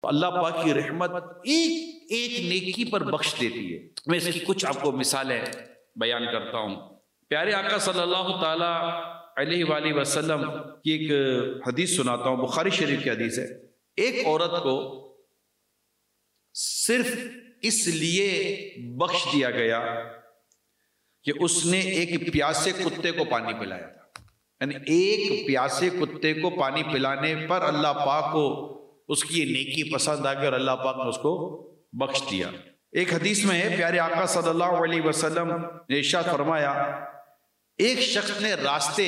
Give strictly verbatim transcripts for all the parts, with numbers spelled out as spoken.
اللہ پاک کی رحمت ایک ایک نیکی پر بخش دیتی ہے۔ میں اس کی کچھ آپ کو مثالیں بیان کرتا ہوں۔ پیارے آقا صلی اللہ تعالی علیہ وآلہ وسلم کی ایک حدیث سناتا ہوں، بخاری شریف کی حدیث ہے۔ ایک عورت کو صرف اس لیے بخش دیا گیا کہ اس نے ایک پیاسے کتے کو پانی پلایا تھا، یعنی ایک پیاسے کتے کو پانی پلانے پر اللہ پاک کو اس کی یہ نیکی پسند آ گئی اور اللہ پاک نے اس کو بخش دیا۔ ایک حدیث میں ہے، پیارے آقا صلی اللہ علیہ وسلم نے ارشاد فرمایا، ایک شخص نے راستے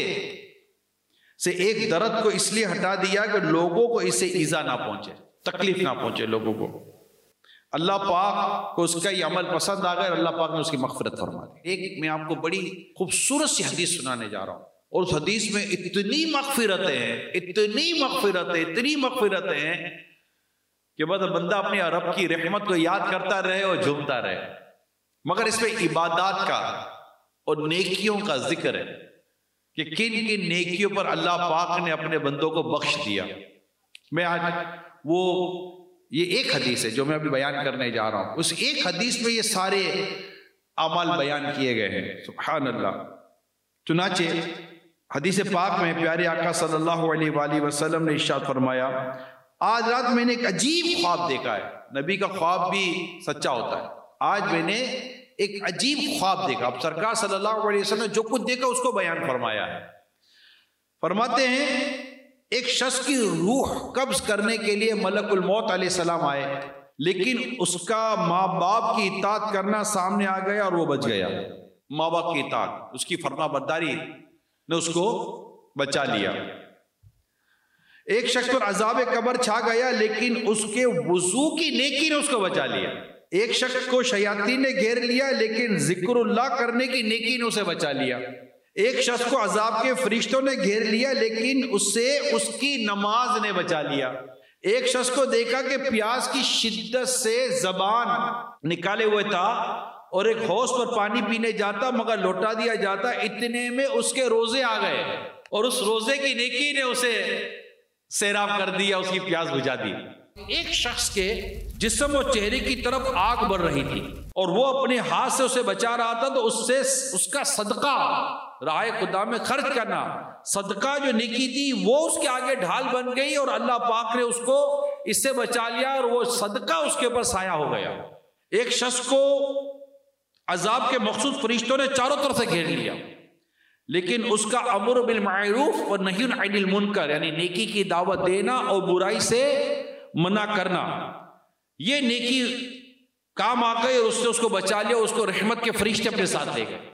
سے ایک درخت کو اس لیے ہٹا دیا کہ لوگوں کو اسے ایذا نہ پہنچے، تکلیف نہ پہنچے لوگوں کو، اللہ پاک کو اس کا یہ عمل پسند آ گیا اور اللہ پاک نے اس کی مغفرت فرما دی۔ ایک میں آپ کو بڑی خوبصورت سی حدیث سنانے جا رہا ہوں، اور اس حدیث میں اتنی مغفرتیں ہیں، اتنی مغفرتیں اتنی مغفرتیں ہیں کہ بس بندہ اپنے رب کی رحمت کو یاد کرتا رہے اور جھومتا رہے، مگر اس میں عبادات کا اور نیکیوں کا ذکر ہے کہ کن کن نیکیوں پر اللہ پاک نے اپنے بندوں کو بخش دیا۔ میں آج وہ یہ ایک حدیث ہے جو میں ابھی بیان کرنے جا رہا ہوں، اس ایک حدیث میں یہ سارے اعمال بیان کیے گئے ہیں، سبحان اللہ۔ چنانچہ حدیث پاک میں پیارے آقا صلی اللہ علیہ وآلہ وسلم نے ارشاد فرمایا، آج رات میں نے ایک عجیب خواب دیکھا ہے۔ نبی کا خواب بھی سچا ہوتا ہے۔ آج میں نے ایک عجیب خواب دیکھا۔ اب سرکار صلی اللہ علیہ وسلم نے جو کچھ دیکھا اس کو بیان فرمایا ہے۔ فرماتے ہیں ایک شخص کی روح قبض کرنے کے لیے ملک الموت علیہ السلام آئے، لیکن اس کا ماں باپ کی اطاعت کرنا سامنے آ گیا اور وہ بچ گیا۔ ماں باپ کی اطاعت، اس کی فرما برداری نے اس کو بچا لیا۔ ایک شخص پر عذاب قبر چھا گیا، لیکن اس کے وضو کی نیکی نے اس کو بچا لیا۔ ایک شخص کو شیاطین نے گھیر لیا، لیکن ذکر اللہ کرنے کی نیکی نے اسے بچا لیا۔ ایک شخص کو عذاب کے فرشتوں نے گھیر لیا، لیکن اس سے اس کی نماز نے بچا لیا۔ ایک شخص کو دیکھا کہ پیاس کی شدت سے زبان نکالے ہوئے تھا اور ایک حوض پر پانی پینے جاتا مگر لوٹا دیا جاتا، اتنے میں اس کے روزے آ گئے اور اس روزے کی نیکی نے اسے سیراب کر دیا، اس کی پیاس بجھا دی۔ ایک شخص کے جسم اور چہرے کی طرف آگ بڑھ رہی تھی اور وہ اپنے ہاتھ سے اسے بچا رہا تھا، تو اس سے اس کا صدقہ راہ خدا میں خرچ کرنا، صدقہ جو نیکی تھی وہ اس کے آگے ڈھال بن گئی اور اللہ پاک نے اس کو اس سے بچا لیا اور وہ صدقہ اس کے اوپر سایہ ہو گیا۔ ایک شخص کو عذاب کے مخصوص فرشتوں نے چاروں طرف سے گھیر لیا، لیکن اس کا امر بالمعروف اور نہی عن المنکر، یعنی نیکی کی دعوت دینا اور برائی سے منع کرنا، یہ نیکی کام آ گئی اور اس نے اس کو بچا لیا، اس کو رحمت کے فرشتے اپنے ساتھ لے گئے۔